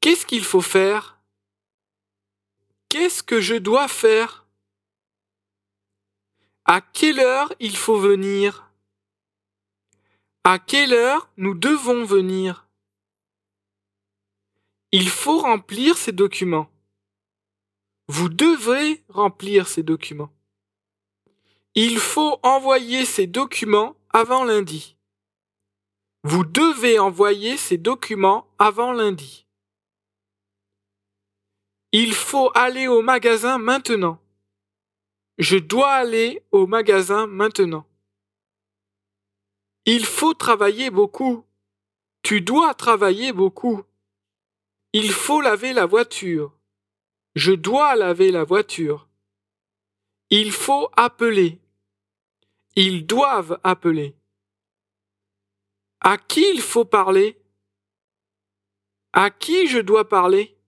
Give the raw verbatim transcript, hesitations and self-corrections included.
Qu'est-ce qu'il faut faire? Qu'est-ce que je dois faire? À quelle heure il faut venir? À quelle heure nous devons venir? Il faut remplir ces documents. Vous devrez remplir ces documents. Il faut envoyer ces documents avant lundi. Vous devez envoyer ces documents avant lundi. Il faut aller au magasin maintenant. Je dois aller au magasin maintenant. Il faut travailler beaucoup. Tu dois travailler beaucoup. Il faut laver la voiture. Je dois laver la voiture. Il faut appeler. Ils doivent appeler. À qui il faut parler? À qui je dois parler?